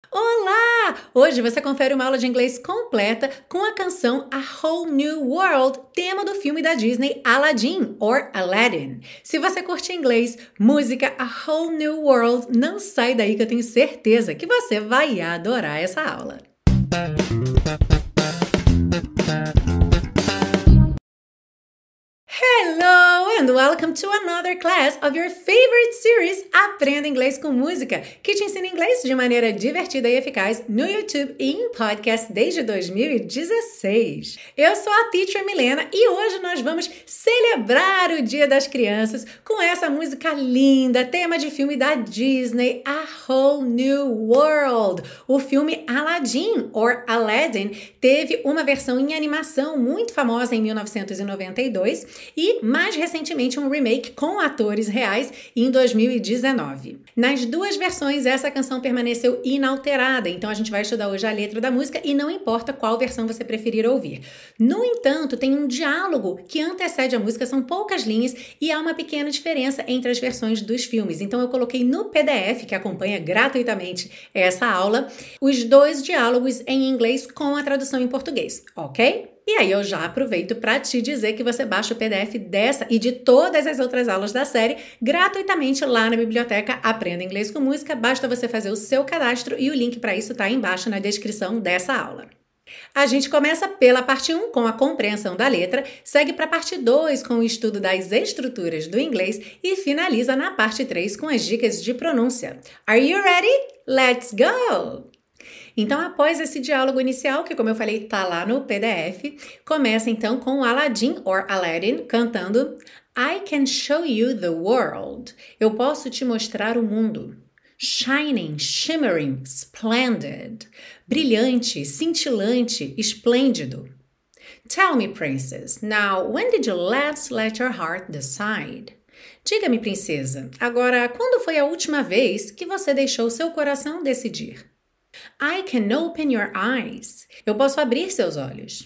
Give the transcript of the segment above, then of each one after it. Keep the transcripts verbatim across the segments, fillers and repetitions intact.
Olá! Hoje você confere uma aula de inglês completa com a canção A Whole New World, tema do filme da Disney Aladdin, or Aladdin. Se você curte inglês, música A Whole New World, não sai daí que eu tenho certeza que você vai adorar essa aula. Hello and welcome to another class of your favorite series Aprenda Inglês com Música, que te ensina inglês de maneira divertida e eficaz no YouTube e em podcast desde dois mil e dezesseis. Eu sou a Teacher Milena e hoje nós vamos celebrar o Dia das Crianças com essa música linda, tema de filme da Disney, A Whole New World. O filme Aladdin, or Aladdin, teve uma versão em animação muito famosa em mil novecentos e noventa e dois e, mais recentemente, um remake com atores reais em dois mil e dezenove. Nas duas versões, essa canção permaneceu inalterada, então a gente vai estudar hoje a letra da música e não importa qual versão você preferir ouvir. No entanto, tem um diálogo que antecede a música, são poucas linhas e há uma pequena diferença entre as versões dos filmes. Então eu coloquei no P D F, que acompanha gratuitamente essa aula, os dois diálogos em inglês com a tradução em português, ok? E aí eu já aproveito para te dizer que você baixa o P D F dessa e de todas as outras aulas da série gratuitamente lá na biblioteca Aprenda Inglês com Música. Basta você fazer o seu cadastro e o link para isso está embaixo na descrição dessa aula. A gente começa pela parte um com a compreensão da letra, segue para a parte dois com o estudo das estruturas do inglês e finaliza na parte três com as dicas de pronúncia. Are you ready? Let's go! Então, após esse diálogo inicial, que como eu falei, tá lá no P D F, começa então com o Aladdin, or Aladdin, cantando I can show you the world. Eu posso te mostrar o mundo. Shining, shimmering, splendid. Brilhante, cintilante, esplêndido. Tell me, princess, now when did you last let your heart decide? Diga-me, princesa, agora quando foi a última vez que você deixou seu coração decidir? I can open your eyes. Eu posso abrir seus olhos.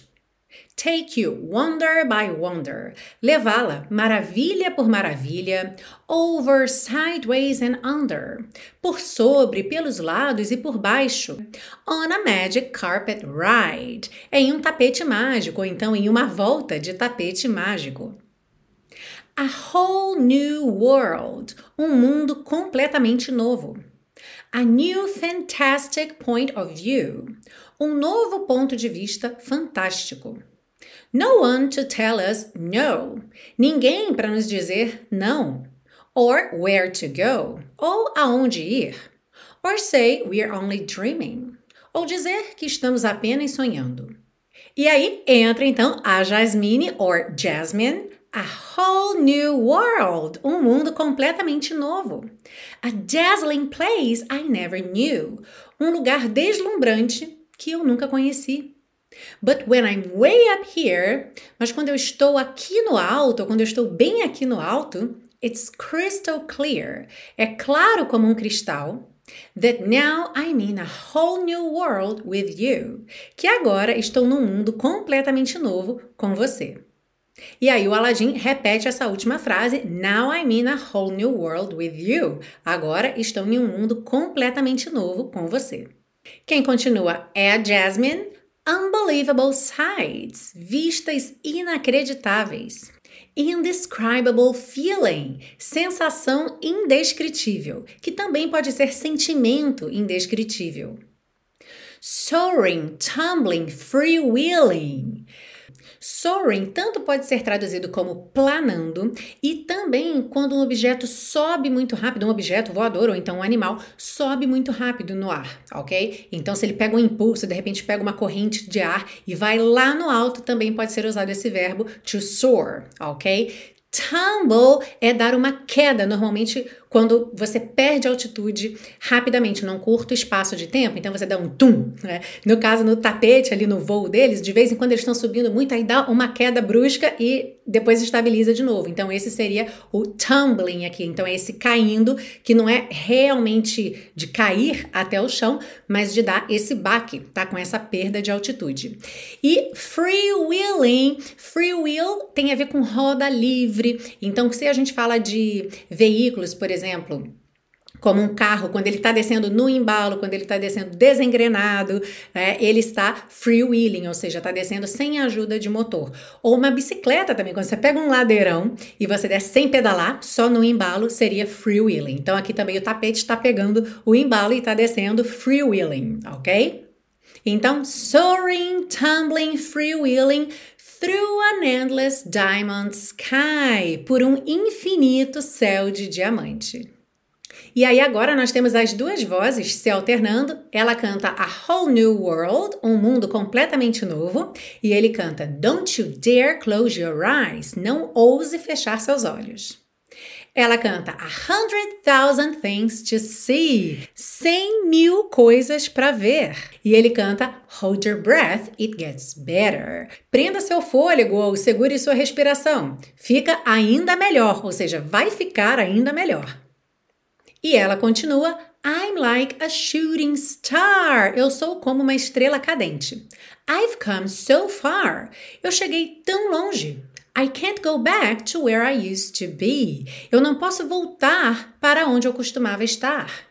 Take you wonder by wonder. Levá-la maravilha por maravilha. Over, sideways and under. Por sobre, pelos lados e por baixo. On a magic carpet ride. Em um tapete mágico, ou então em uma volta de tapete mágico. A whole new world. Um mundo completamente novo. A new fantastic point of view. Um novo ponto de vista fantástico. No one to tell us no. Ninguém para nos dizer não. Or where to go. Ou aonde ir. Or say we're only dreaming. Ou dizer que estamos apenas sonhando. E aí entra então a Jasmine, or Jasmine, a whole new world, um mundo completamente novo. A dazzling place I never knew, um lugar deslumbrante que eu nunca conheci. But when I'm way up here, mas quando eu estou aqui no alto, ou quando eu estou bem aqui no alto, it's crystal clear, é claro como um cristal, that now I'm in a whole new world with you, que agora estou num mundo completamente novo com você. E aí o Aladdin repete essa última frase, Now I'm in a whole new world with you. Agora estou em um mundo completamente novo com você. Quem continua é a Jasmine. Unbelievable sights, vistas inacreditáveis. Indescribable feeling, sensação indescritível, que também pode ser sentimento indescritível. Soaring, tumbling, freewheeling. Soaring tanto pode ser traduzido como planando e também quando um objeto sobe muito rápido, um objeto voador ou então um animal sobe muito rápido no ar, ok? Então se ele pega um impulso, de repente pega uma corrente de ar e vai lá no alto, também pode ser usado esse verbo to soar, ok? Tumble é dar uma queda, normalmente quando você perde altitude rapidamente, num curto espaço de tempo, então você dá um tum, né? No caso, no tapete, ali no voo deles, de vez em quando eles estão subindo muito, aí dá uma queda brusca e depois estabiliza de novo. Então esse seria o tumbling aqui, então é esse caindo, que não é realmente de cair até o chão, mas de dar esse baque, tá? Com essa perda de altitude. E freewheeling, freewheel tem a ver com roda livre, então se a gente fala de veículos, por exemplo, Como um carro, quando ele está descendo no embalo, quando ele está descendo desengrenado, né, ele está freewheeling, ou seja, está descendo sem ajuda de motor. Ou uma bicicleta também, quando você pega um ladeirão e você desce sem pedalar, só no embalo, seria freewheeling. Então aqui também o tapete está pegando o embalo e está descendo freewheeling, ok? Então, soaring, tumbling, freewheeling through an endless diamond sky, por um infinito céu de diamante. E aí agora nós temos as duas vozes se alternando. Ela canta A Whole New World, um mundo completamente novo, e ele canta Don't you dare close your eyes, não ouse fechar seus olhos. Ela canta A Hundred Thousand Things to See, cem mil coisas para ver. E ele canta Hold your breath, it gets better. Prenda seu fôlego ou segure sua respiração. Fica ainda melhor, ou seja, vai ficar ainda melhor. E ela continua, I'm like a shooting star. Eu sou como uma estrela cadente. I've come so far. Eu cheguei tão longe. I can't go back to where I used to be. Eu não posso voltar para onde eu costumava estar.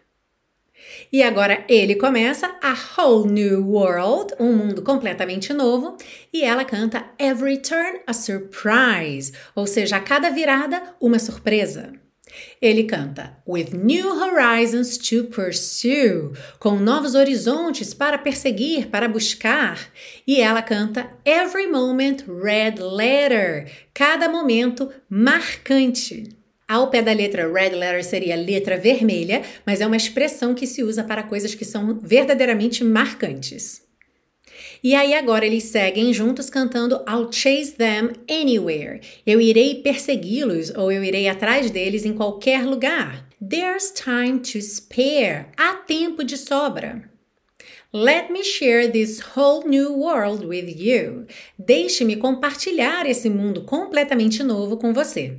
E agora ele começa A Whole New World, um mundo completamente novo, e ela canta Every turn a surprise, ou seja, a cada virada uma surpresa. Ele canta With new horizons to pursue, com novos horizontes para perseguir, para buscar. E ela canta Every moment red letter, cada momento marcante. Ao pé da letra red letter seria letra vermelha, mas é uma expressão que se usa para coisas que são verdadeiramente marcantes. E aí agora eles seguem juntos cantando I'll chase them anywhere. Eu irei persegui-los ou eu irei atrás deles em qualquer lugar. There's time to spare. Há tempo de sobra. Let me share this whole new world with you. Deixe-me compartilhar esse mundo completamente novo com você.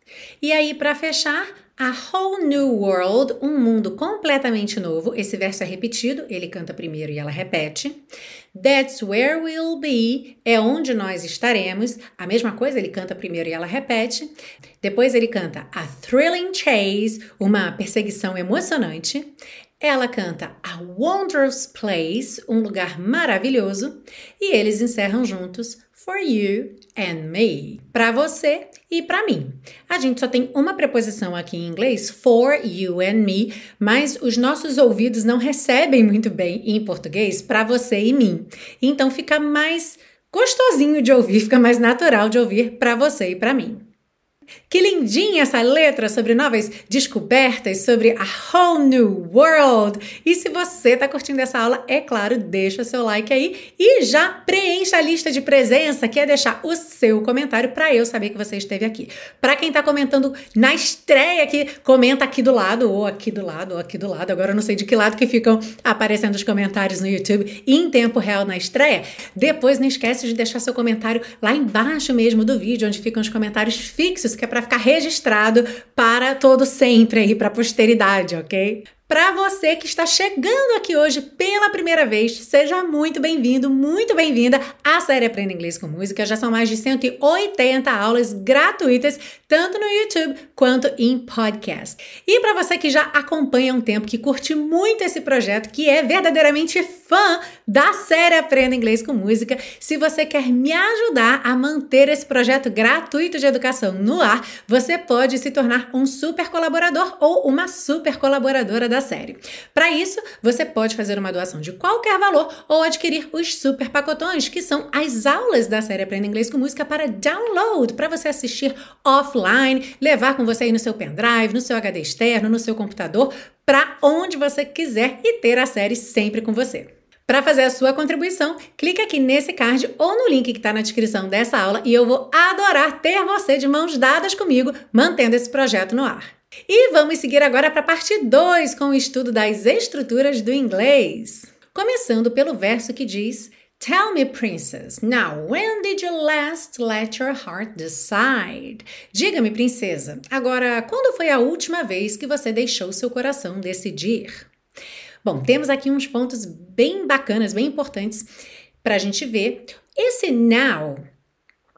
E aí, para fechar, A Whole New World, um mundo completamente novo. Esse verso é repetido, ele canta primeiro e ela repete. That's where we'll be, é onde nós estaremos. A mesma coisa, ele canta primeiro e ela repete. Depois ele canta A Thrilling Chase, uma perseguição emocionante. Ela canta A Wondrous Place, um lugar maravilhoso. E eles encerram juntos For you and me, para você e para mim. A gente só tem uma preposição aqui em inglês, for you and me, mas os nossos ouvidos não recebem muito bem em português para você e mim. Então fica mais gostosinho de ouvir, fica mais natural de ouvir para você e para mim. Que lindinha essa letra sobre novas descobertas, sobre a whole new world. E se você está curtindo essa aula, é claro, deixa seu like aí e já preencha a lista de presença, que é deixar o seu comentário para eu saber que você esteve aqui. Para quem está comentando na estreia aqui, comenta aqui do lado, ou aqui do lado, ou aqui do lado. Agora eu não sei de que lado que ficam aparecendo os comentários no YouTube em tempo real na estreia. Depois não esquece de deixar seu comentário lá embaixo mesmo do vídeo, onde ficam os comentários fixos, que é para ficar registrado para todo sempre aí, para a posteridade, ok? Para você que está chegando aqui hoje pela primeira vez, seja muito bem-vindo, muito bem-vinda à série Aprenda Inglês com Música. Já são mais de cento e oitenta aulas gratuitas, tanto no YouTube quanto em podcast. E para você que já acompanha há um tempo, que curte muito esse projeto, que é verdadeiramente fã da série Aprenda Inglês com Música, se você quer me ajudar a manter esse projeto gratuito de educação no ar, você pode se tornar um super colaborador ou uma super colaboradora da série. Para isso, você pode fazer uma doação de qualquer valor ou adquirir os super pacotões, que são as aulas da série Aprenda Inglês com Música para download, para você assistir offline, levar com você aí no seu pendrive, no seu H D externo, no seu computador, para onde você quiser e ter a série sempre com você. Para fazer a sua contribuição, clique aqui nesse card ou no link que está na descrição dessa aula e eu vou adorar ter você de mãos dadas comigo, mantendo esse projeto no ar. E vamos seguir agora para a parte dois com o estudo das estruturas do inglês. Começando pelo verso que diz Tell me, princess, now when did you last let your heart decide? Diga-me, princesa, agora quando foi a última vez que você deixou seu coração decidir? Bom, temos aqui uns pontos bem bacanas, bem importantes para a gente ver. Esse now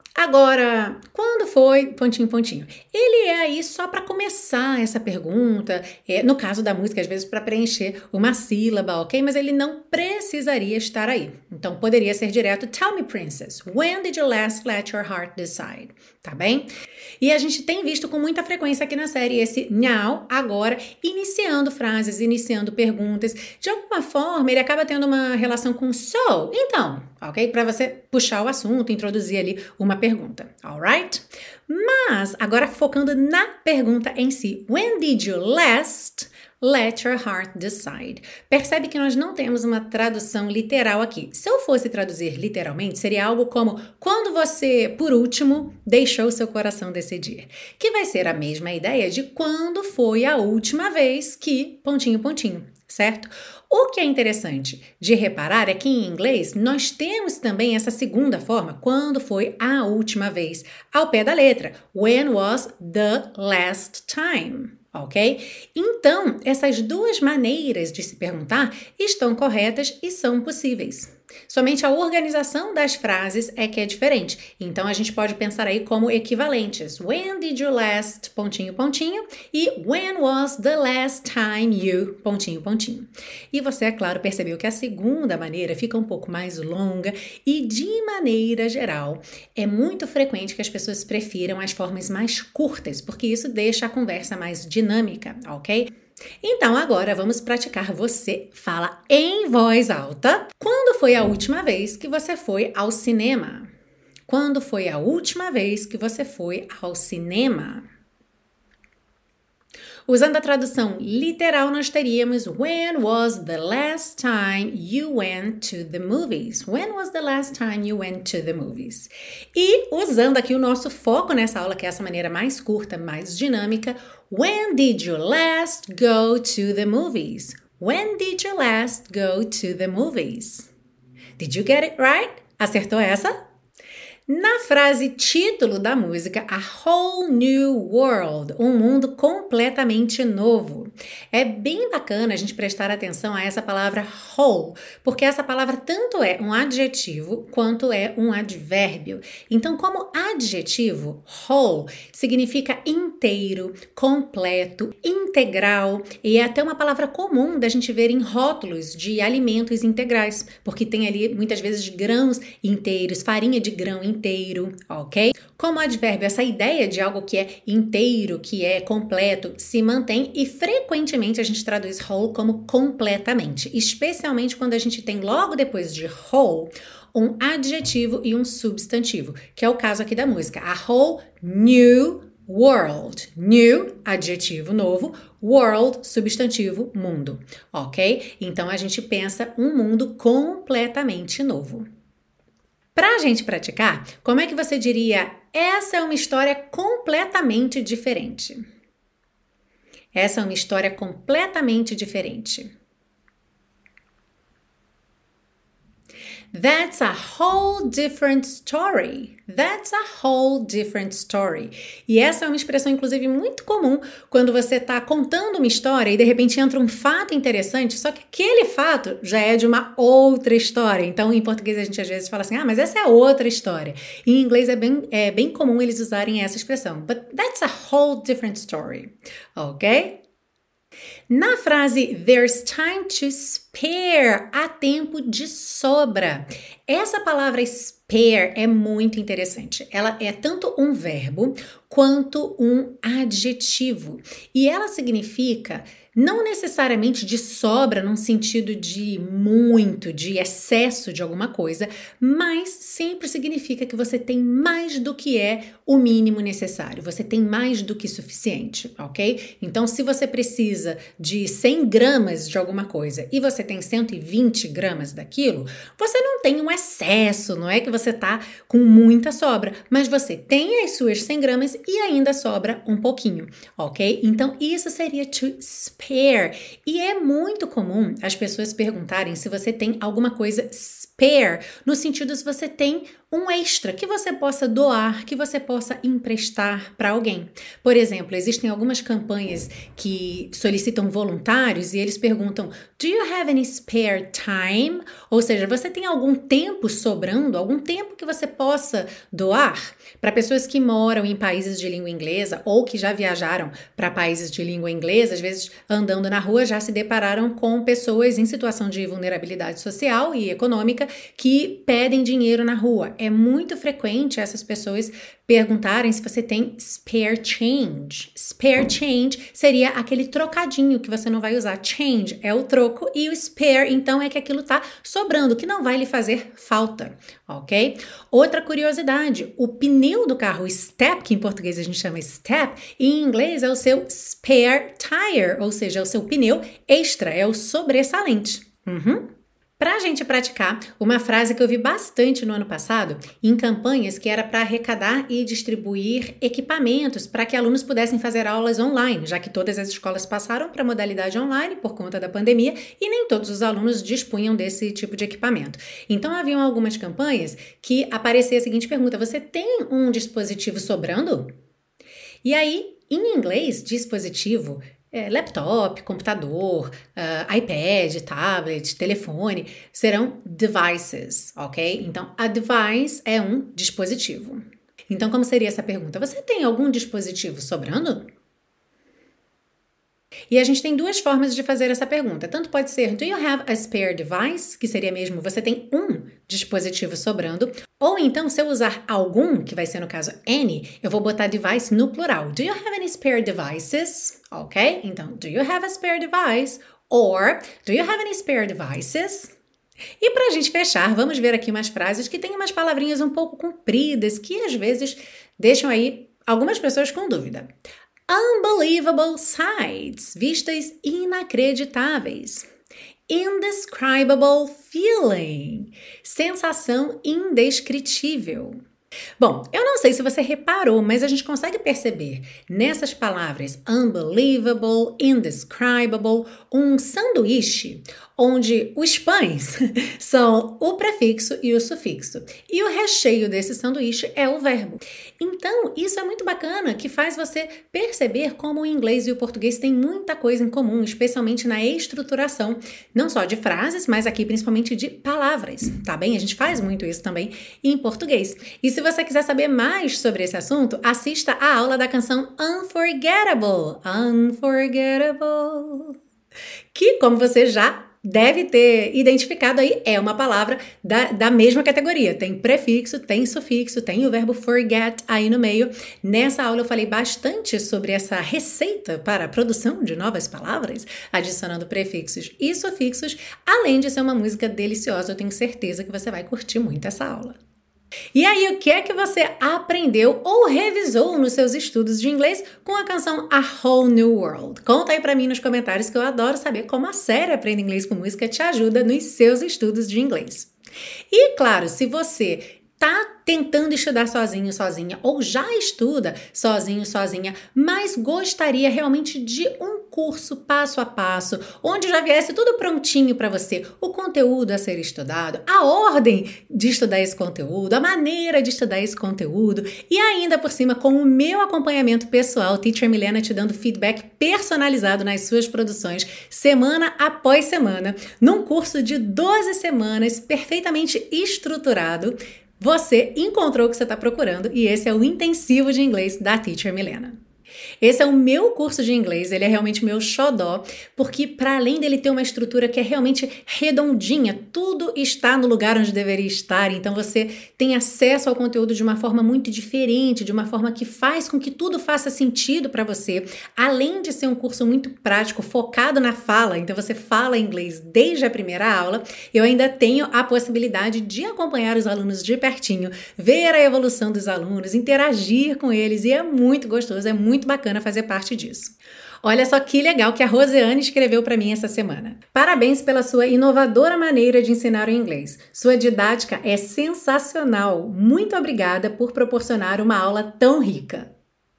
Agora, quando foi pontinho, pontinho? Ele é aí só para começar essa pergunta, é, no caso da música, às vezes para preencher uma sílaba, ok? Mas ele não precisaria estar aí. Então, poderia ser direto, Tell me, princess, when did you last let your heart decide? Tá bem? E a gente tem visto com muita frequência aqui na série esse now, agora, iniciando frases, iniciando perguntas. De alguma forma, ele acaba tendo uma relação com so, então, ok? Para você puxar o assunto, introduzir ali uma pergunta, alright? Mas, agora focando na pergunta em si, when did you last let your heart decide? Percebe que nós não temos uma tradução literal aqui. Se eu fosse traduzir literalmente, seria algo como quando você, por último, deixou seu coração decidir. Que vai ser a mesma ideia de quando foi a última vez que, pontinho, pontinho, certo? O que é interessante de reparar é que em inglês nós temos também essa segunda forma, quando foi a última vez, ao pé da letra. When was the last time? Ok? Então, essas duas maneiras de se perguntar estão corretas e são possíveis. Somente a organização das frases é que é diferente. Então, a gente pode pensar aí como equivalentes. When did you last, pontinho, pontinho, e when was the last time you, pontinho, pontinho. E você, é claro, percebeu que a segunda maneira fica um pouco mais longa e, de maneira geral, é muito frequente que as pessoas prefiram as formas mais curtas, porque isso deixa a conversa mais dinâmica, ok? Então, agora vamos praticar você fala em voz alta. Quando foi a última vez que você foi ao cinema? Quando foi a última vez que você foi ao cinema? Usando a tradução literal, nós teríamos When was the last time you went to the movies? When was the last time you went to the movies? E usando aqui o nosso foco nessa aula, que é essa maneira mais curta, mais dinâmica, When did you last go to the movies? When did you last go to the movies? Did you get it right? Acertou essa? Na frase título da música, A Whole New World, um mundo completamente novo. É bem bacana a gente prestar atenção a essa palavra whole, porque essa palavra tanto é um adjetivo quanto é um advérbio. Então, como adjetivo, whole significa inteiro, completo, integral, e é até uma palavra comum da gente ver em rótulos de alimentos integrais, porque tem ali muitas vezes grãos inteiros, farinha de grão inteiro, inteiro, ok? Como advérbio, essa ideia de algo que é inteiro, que é completo, se mantém e frequentemente a gente traduz whole como completamente, especialmente quando a gente tem logo depois de whole um adjetivo e um substantivo, que é o caso aqui da música, A Whole New World. New, adjetivo novo, world, substantivo, mundo, ok? Então a gente pensa um mundo completamente novo. Para a gente praticar, como é que você diria, essa é uma história completamente diferente? Essa é uma história completamente diferente. That's a whole different story. That's a whole different story. E essa é uma expressão, inclusive, muito comum quando você está contando uma história e, de repente, entra um fato interessante, só que aquele fato já é de uma outra história. Então, em português, a gente às vezes fala assim, ah, mas essa é outra história. Em inglês, é bem, é bem comum eles usarem essa expressão. But that's a whole different story. Ok? Na frase There's time to spare, há tempo de sobra. Essa palavra spare é muito interessante. Ela é tanto um verbo quanto um adjetivo. E ela significa não necessariamente de sobra num sentido de muito, de excesso de alguma coisa, mas sempre significa que você tem mais do que é o mínimo necessário. Você tem mais do que suficiente, ok? Então, se você precisa de cem gramas de alguma coisa e você tem cento e vinte gramas daquilo, você não tem um excesso, não é que você tá com muita sobra, mas você tem as suas cem gramas e ainda sobra um pouquinho, ok? Então, isso seria to spare. E é muito comum as pessoas perguntarem se você tem alguma coisa spare, no sentido se você tem um extra que você possa doar, que você possa emprestar para alguém. Por exemplo, existem algumas campanhas que solicitam voluntários e eles perguntam: Do you have any spare time? Ou seja, você tem algum tempo sobrando, algum tempo que você possa doar? Para pessoas que moram em países de língua inglesa ou que já viajaram para países de língua inglesa, às vezes andando na rua já se depararam com pessoas em situação de vulnerabilidade social e econômica que pedem dinheiro na rua. É muito frequente essas pessoas perguntarem se você tem spare change. Spare change seria aquele trocadinho que você não vai usar. Change é o troco e o spare, então, é que aquilo tá sobrando, que não vai lhe fazer falta, ok? Outra curiosidade, o pneu do carro, o step, que em português a gente chama step, em inglês é o seu spare tire, ou seja, é o seu pneu extra, é o sobressalente. Uhum. Para a gente praticar, uma frase que eu vi bastante no ano passado, em campanhas que era para arrecadar e distribuir equipamentos para que alunos pudessem fazer aulas online, já que todas as escolas passaram para a modalidade online por conta da pandemia e nem todos os alunos dispunham desse tipo de equipamento. Então, haviam algumas campanhas que aparecia a seguinte pergunta: você tem um dispositivo sobrando? E aí, em inglês, dispositivo, É, laptop, computador, uh, iPad, tablet, telefone, serão devices, ok? Então, a device é um dispositivo. Então, como seria essa pergunta? Você tem algum dispositivo sobrando? E a gente tem duas formas de fazer essa pergunta. Tanto pode ser, do you have a spare device? Que seria mesmo, você tem um dispositivo sobrando. Ou então, se eu usar algum, que vai ser no caso any, eu vou botar device no plural. Do you have any spare devices? Ok? Então, do you have a spare device? Or, do you have any spare devices? E para a gente fechar, vamos ver aqui umas frases que têm umas palavrinhas um pouco compridas, que às vezes deixam aí algumas pessoas com dúvida. Unbelievable sights, vistas inacreditáveis. Indescribable feeling, sensação indescritível. Bom, eu não sei se você reparou, mas a gente consegue perceber nessas palavras unbelievable, indescribable, um sanduíche onde os pães são o prefixo e o sufixo. E o recheio desse sanduíche é o verbo. Então, isso é muito bacana, que faz você perceber como o inglês e o português têm muita coisa em comum, especialmente na estruturação, não só de frases, mas aqui principalmente de palavras, tá bem? A gente faz muito isso também em português. E se você quiser saber mais sobre esse assunto, assista a aula da canção Unforgettable. Unforgettable. Que, como você já deve ter identificado aí, é uma palavra da, da mesma categoria. Tem prefixo, tem sufixo, tem o verbo forget aí no meio. Nessa aula eu falei bastante sobre essa receita para a produção de novas palavras, adicionando prefixos e sufixos, além de ser uma música deliciosa. Eu tenho certeza que você vai curtir muito essa aula. E aí, o que é que você aprendeu ou revisou nos seus estudos de inglês com a canção A Whole New World? Conta aí pra mim nos comentários, que eu adoro saber como a série Aprenda Inglês com Música te ajuda nos seus estudos de inglês. E claro, se você tá tentando estudar sozinho, sozinha, ou já estuda sozinho, sozinha, mas gostaria realmente de um curso passo a passo, onde já viesse tudo prontinho para você, o conteúdo a ser estudado, a ordem de estudar esse conteúdo, a maneira de estudar esse conteúdo, e ainda por cima com o meu acompanhamento pessoal, Teacher Milena te dando feedback personalizado nas suas produções, semana após semana, num curso de doze semanas, perfeitamente estruturado. Você encontrou o que você está procurando e esse é o intensivo de inglês da Teacher Milena. Esse é o meu curso de inglês, ele é realmente meu xodó, porque para além dele ter uma estrutura que é realmente redondinha, tudo está no lugar onde deveria estar, então você tem acesso ao conteúdo de uma forma muito diferente, de uma forma que faz com que tudo faça sentido para você, além de ser um curso muito prático, focado na fala, então você fala inglês desde a primeira aula, eu ainda tenho a possibilidade de acompanhar os alunos de pertinho, ver a evolução dos alunos, interagir com eles, e é muito gostoso, é muito bacana fazer parte disso. Olha só que legal que a Rosiane escreveu para mim essa semana. Parabéns pela sua inovadora maneira de ensinar o inglês. Sua didática é sensacional. Muito obrigada por proporcionar uma aula tão rica.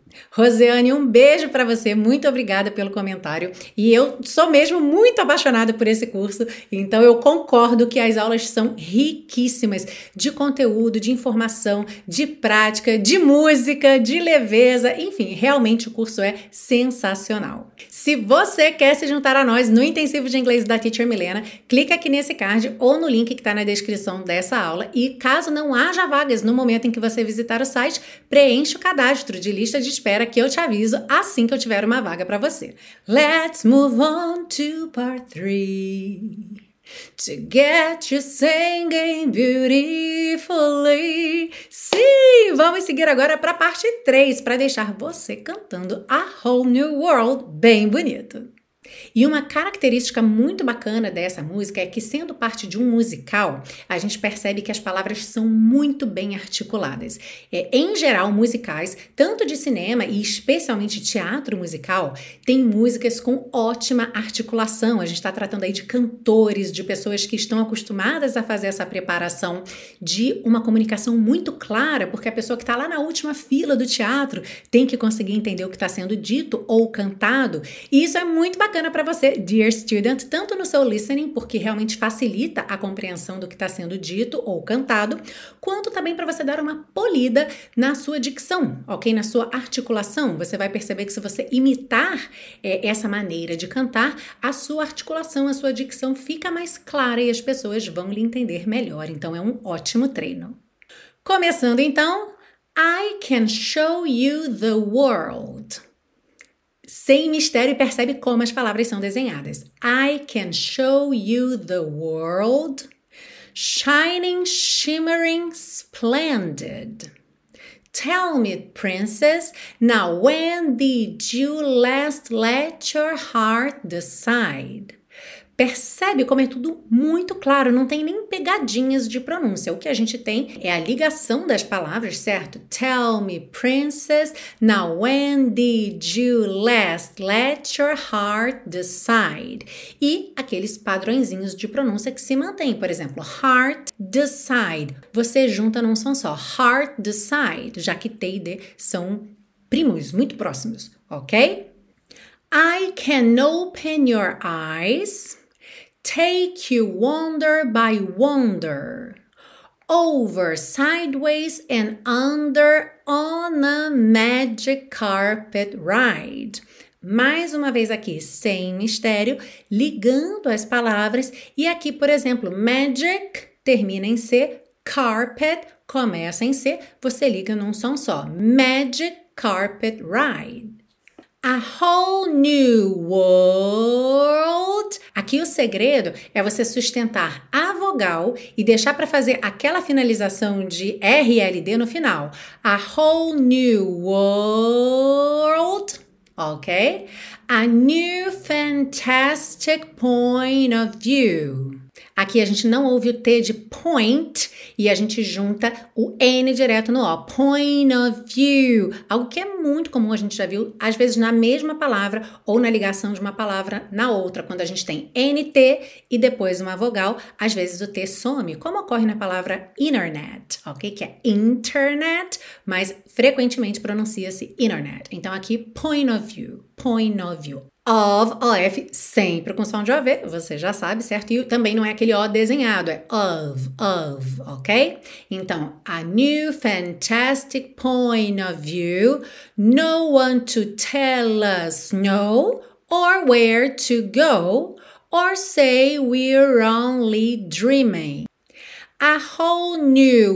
Rosiane, um beijo para você, muito obrigada pelo comentário. E eu sou mesmo muito apaixonada por esse curso, então eu concordo que as aulas são riquíssimas de conteúdo, de informação, de prática, de música, de leveza, enfim, realmente o curso é sensacional. Se você quer se juntar a nós no intensivo de inglês da Teacher Milena, clica aqui nesse card ou no link que está na descrição dessa aula e caso não haja vagas no momento em que você visitar o site, preencha o cadastro de lista de espera que eu te aviso assim que eu tiver uma vaga para você. Let's move on to part three. To get you singing beautifully. Sim, vamos seguir agora para a parte três para deixar você cantando A Whole New World bem bonito. E uma característica muito bacana dessa música é que, sendo parte de um musical, a gente percebe que as palavras são muito bem articuladas. É, em geral, musicais, tanto de cinema e especialmente teatro musical, tem músicas com ótima articulação. A gente está tratando aí de cantores, de pessoas que estão acostumadas a fazer essa preparação de uma comunicação muito clara, porque a pessoa que está lá na última fila do teatro tem que conseguir entender o que está sendo dito ou cantado. E isso é muito bacana para você, dear student, tanto no seu listening, porque realmente facilita a compreensão do que está sendo dito ou cantado, quanto também para você dar uma polida na sua dicção, ok? Na sua articulação. Você vai perceber que se você imitar é, essa maneira de cantar, a sua articulação, a sua dicção fica mais clara e as pessoas vão lhe entender melhor. Então é um ótimo treino. Começando então, I can show you the world. Sem mistério, percebe como as palavras são desenhadas. I can show you the world, shining, shimmering, splendid. Tell me, princess, now when did you last let your heart decide? Percebe como é tudo muito claro, não tem nem pegadinhas de pronúncia. O que a gente tem é a ligação das palavras, certo? Tell me, princess, now when did you last let your heart decide? E aqueles padrõezinhos de pronúncia que se mantêm. Por exemplo, heart, decide. Você junta num som só. Heart, decide, já que T e D são primos, muito próximos, ok? I can open your eyes, take you wonder by wonder, over, sideways and under on a magic carpet ride. Mais uma vez aqui, sem mistério, ligando as palavras. E aqui, por exemplo, magic termina em C, carpet começa em C, você liga num som só. Magic carpet ride. A whole new world. Aqui o segredo é você sustentar a vogal e deixar para fazer aquela finalização de R L D no final. A whole new world. Ok? A new fantastic point of view. Aqui a gente não ouve o T de point e a gente junta o N direto no O. Point of view. Algo que é muito comum, a gente já viu, às vezes na mesma palavra ou na ligação de uma palavra na outra. Quando a gente tem N T e depois uma vogal, às vezes o T some, como ocorre na palavra internet, ok? Que é internet, mas frequentemente pronuncia-se internet. Então aqui, point of view, point of view. Of, O F, sempre com som de O V, você já sabe, certo? E também não é aquele O desenhado, é of, of, ok? Então, a new fantastic point of view, no one to tell us no, or where to go, or say we're only dreaming. A whole new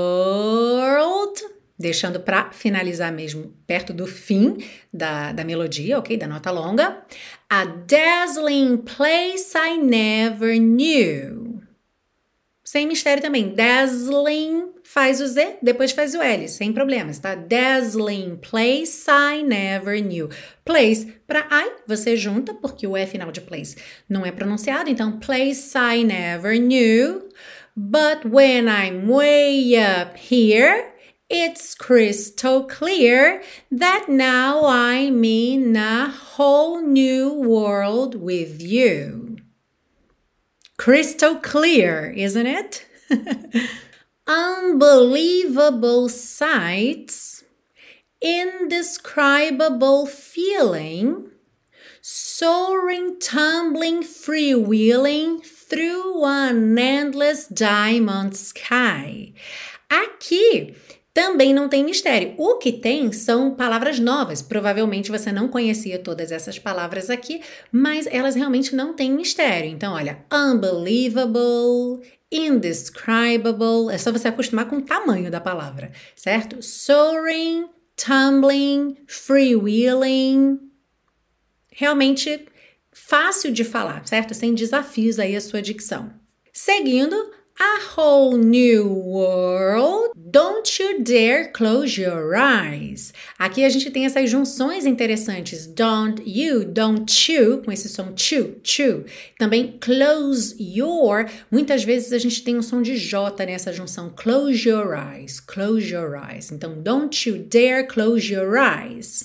world. Deixando para finalizar mesmo perto do fim da, da melodia, ok? Da nota longa. A dazzling place I never knew. Sem mistério também. Dazzling faz o Z, depois faz o L, sem problemas, tá? Dazzling place I never knew. Place para I, você junta, porque o E final de place não é pronunciado. Então, place I never knew. But when I'm way up here, it's crystal clear that now I'm in a whole new world with you. Crystal clear, isn't it? Unbelievable sights indescribable feeling, soaring, tumbling, freewheeling through an endless diamond sky. Aqui também não tem mistério. O que tem são palavras novas. Provavelmente você não conhecia todas essas palavras aqui, mas elas realmente não têm mistério. Então, olha, unbelievable, indescribable, é só você acostumar com o tamanho da palavra, certo? Soaring, tumbling, freewheeling. Realmente fácil de falar, certo? Sem desafios aí a sua dicção. Seguindo, a whole new world, don't you dare close your eyes. Aqui a gente tem essas junções interessantes, don't you, don't you, com esse som chu, chu. Também close your, muitas vezes a gente tem um som de J nessa junção, close your eyes, close your eyes. Então, don't you dare close your eyes.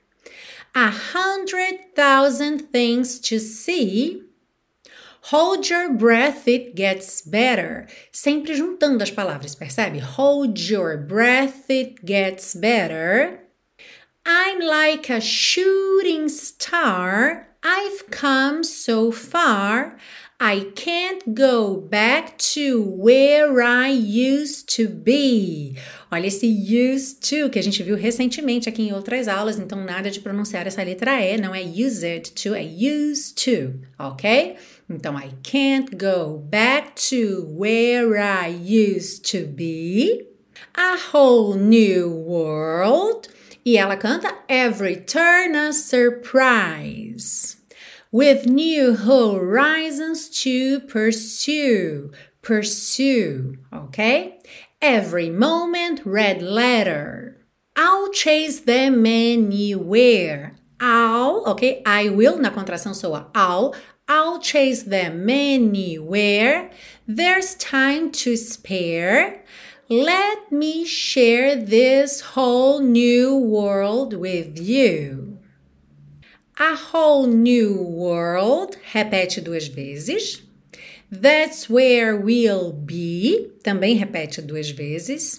A hundred thousand things to see. Hold your breath, it gets better. Sempre juntando as palavras, percebe? Hold your breath, it gets better. I'm like a shooting star. I've come so far. I can't go back to where I used to be. Olha esse used to que a gente viu recentemente aqui em outras aulas, então nada de pronunciar essa letra E, não é used to, é used to, ok? Então, I can't go back to where I used to be. A whole new world. E ela canta Every turn a surprise. With new horizons to pursue. Pursue, ok? Every moment, red letter. I'll chase them anywhere. I'll, ok? I will, na contração soa I'll. I'll chase them anywhere. There's time to spare. Let me share this whole new world with you. A whole new world. Repete duas vezes. That's where we'll be. Também repete duas vezes.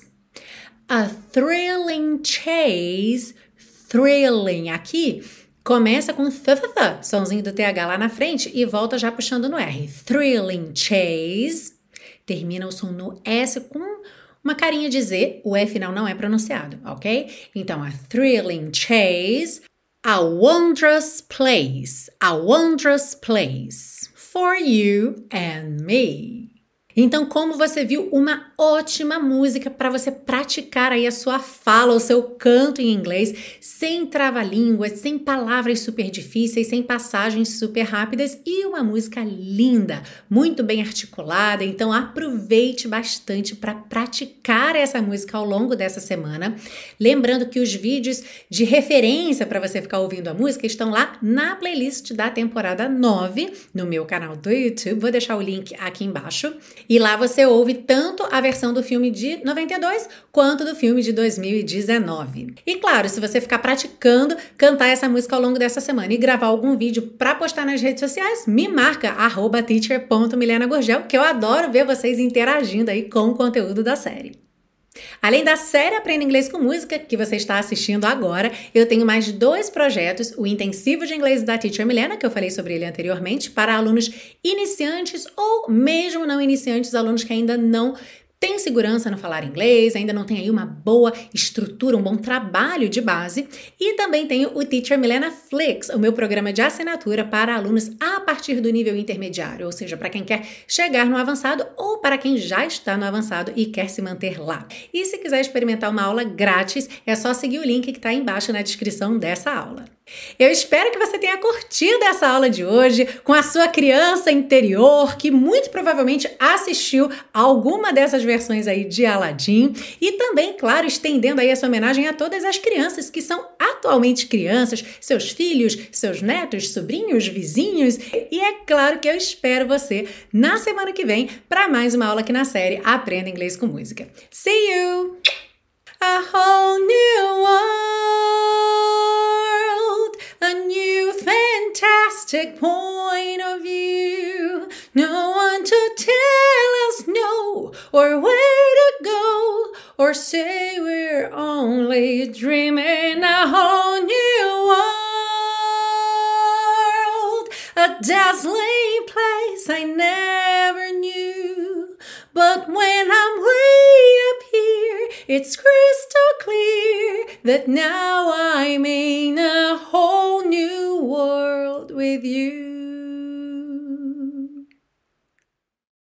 A thrilling chase. Thrilling. Aqui começa com th, th, th, somzinho do T H lá na frente e volta já puxando no R. Thrilling chase. Termina o som no S com uma carinha de Z. O E final não é pronunciado, ok? Então, a thrilling chase. A wondrous place. A wondrous place. For you and me. Então, como você viu, uma ótima música para você praticar aí a sua fala, o seu canto em inglês, sem trava-línguas, sem palavras super difíceis, sem passagens super rápidas e uma música linda, muito bem articulada. Então, aproveite bastante para praticar essa música ao longo dessa semana. Lembrando que os vídeos de referência para você ficar ouvindo a música estão lá na playlist da temporada nove, no meu canal do YouTube. Vou deixar o link aqui embaixo. E lá você ouve tanto a versão do filme de noventa e dois quanto do filme de dois mil e dezenove. E claro, se você ficar praticando cantar essa música ao longo dessa semana e gravar algum vídeo para postar nas redes sociais, me marca arroba teacher ponto milena gurgel, que eu adoro ver vocês interagindo aí com o conteúdo da série. Além da série Aprenda Inglês com Música, que você está assistindo agora, eu tenho mais dois projetos, o Intensivo de Inglês da Teacher Milena, que eu falei sobre ele anteriormente, para alunos iniciantes ou mesmo não iniciantes, alunos que ainda não tem segurança no falar inglês, ainda não tem aí uma boa estrutura, um bom trabalho de base. E também tenho o Teacher Milena Flix, o meu programa de assinatura para alunos a partir do nível intermediário, ou seja, para quem quer chegar no avançado ou para quem já está no avançado e quer se manter lá. E se quiser experimentar uma aula grátis, é só seguir o link que está embaixo na descrição dessa aula. Eu espero que você tenha curtido essa aula de hoje com a sua criança interior, que muito provavelmente assistiu a alguma dessas versões aí de Aladdin, e também, claro, estendendo aí essa homenagem a todas as crianças que são atualmente crianças, seus filhos, seus netos, sobrinhos, vizinhos, e é claro que eu espero você na semana que vem para mais uma aula aqui na série Aprenda Inglês com Música. See you! A whole new world, a new fantastic point of view. No one to tell us no or where to go or say we're only dreaming a whole new world, a dazzling place I never knew. But when I'm way up here, it's crystal clear that now I'm in a whole new world with you.